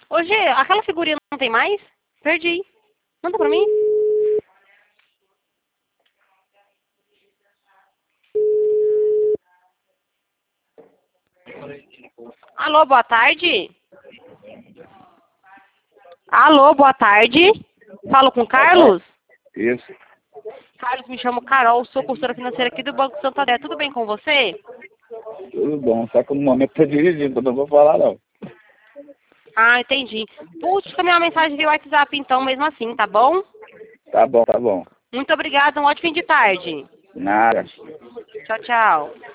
Ô, Gê, aquela figurinha não tem mais? Perdi. Manda pra mim. Alô, boa tarde. Alô, boa tarde. Falo com o Carlos? Isso. Carlos, me chamo Carol, sou consultora financeira aqui do Banco Santander. Tudo bem com você? Tudo bom, só que no momento tô dirigindo, não vou falar não. Ah, entendi. Puxa, também uma mensagem via WhatsApp então, mesmo assim, tá bom? Tá bom, tá bom. Muito obrigada, um ótimo fim de tarde. Nada. Tchau, tchau.